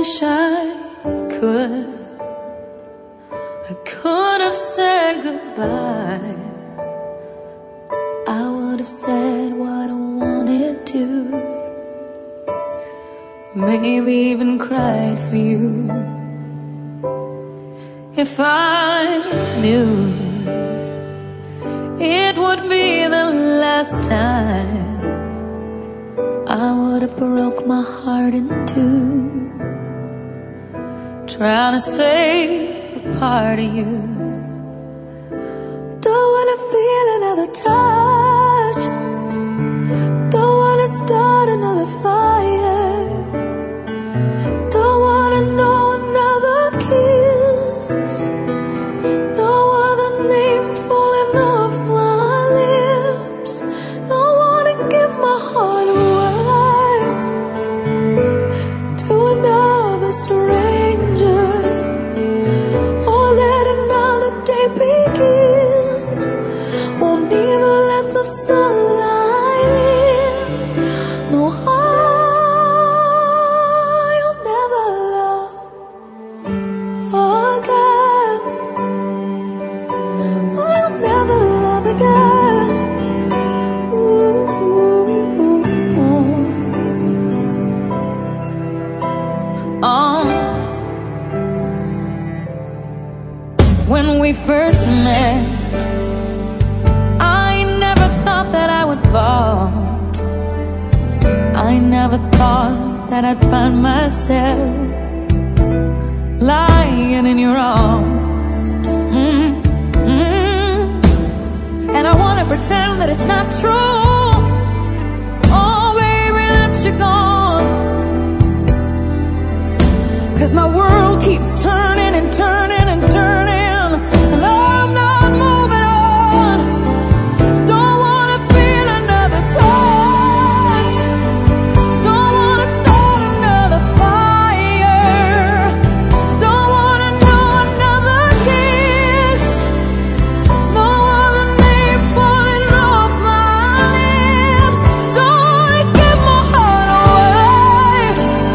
wish I could have said goodbye. I would have said what I wanted to, maybe even cried for you. If I knew it would be the last time, I would have broke my heart in two, trying to save a part of you. Don't wanna feel another touch, don't wanna start another fire, don't wanna know another kiss, no other name falling off my lips. Don't wanna give my heart away to another stranger, or let another day begin. Won't even let the sunlight in. No, I'll never love again. I'll never love again. When we first met, I never thought that I would fall. I never thought that I'd find myself lying in your arms. And I wanna pretend that it's not true. Oh baby, that you're gone. 'Cause my world keeps turning and turning and turning, and I'm not moving on. Don't wanna feel another touch, don't wanna start another fire, don't wanna know another kiss, no other name falling off my lips. Don't wanna give my heart away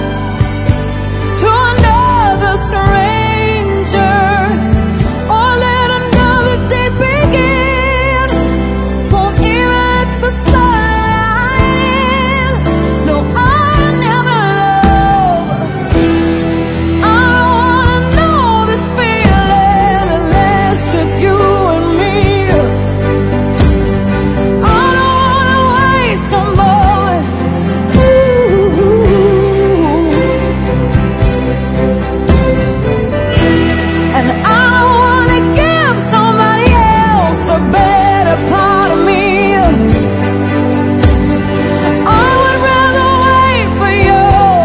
to another stranger, or let another day begin. Won't even let the sunlight in. No, I'll never love. I don't wanna know this feeling unless it's you and me. I don't wanna waste a moment. And I don't wanna give somebody else the better part of me. I would rather wait for you.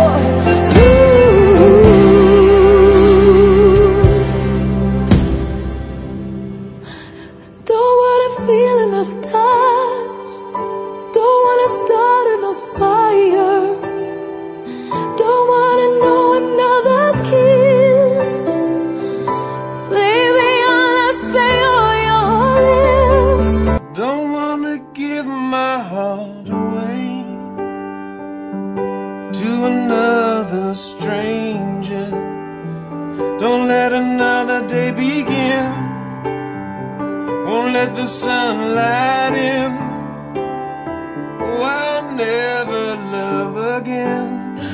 Don't wanna feel another touch, don't wanna start another fire, don't wanna know another kiss, baby, unless they are your lips. Don't wanna give my heart away to another stranger. Don't let another day begin. Won't let the sunlight in. Oh, I'll never love again.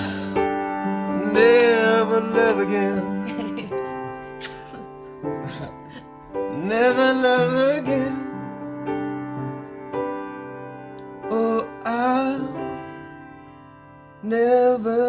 Never love again. Never love again. Oh, I'll never